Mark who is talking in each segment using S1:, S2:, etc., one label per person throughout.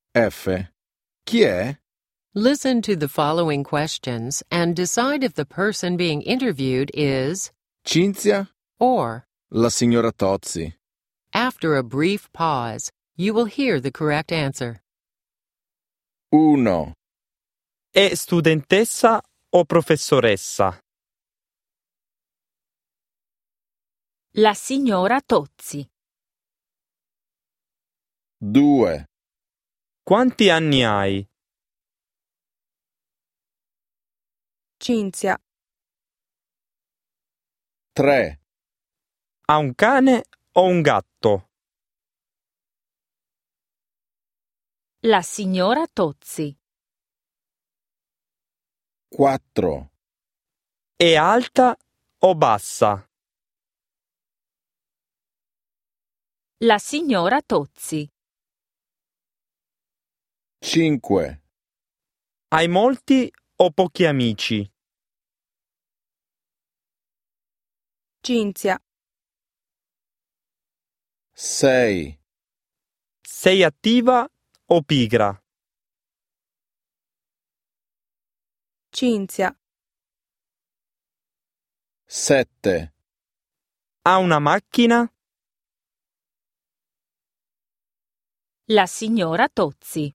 S1: F. Chi è?
S2: Listen to the following questions and decide if the person being interviewed is
S1: Cinzia?
S2: or.
S1: La signora Tozzi.
S2: After a brief pause, you will hear the correct answer.
S1: 1,
S3: È studentessa o professoressa?
S4: La signora Tozzi.
S1: 2,
S3: Quanti anni hai?
S4: Cinzia.
S1: 3,
S3: Ha un cane o un gatto?
S4: La signora Tozzi.
S1: 4,
S3: È alta o bassa?
S4: La signora Tozzi.
S1: 5,
S3: Hai molti o pochi amici?
S4: Cinzia.
S1: 6,
S3: Sei attiva o pigra?
S4: Cinzia.
S1: 7,
S3: Ha una macchina?
S4: La signora Tozzi.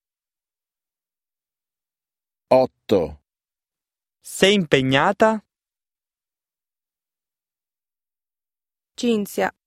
S1: 8,
S3: Sei impegnata?
S4: Cinzia.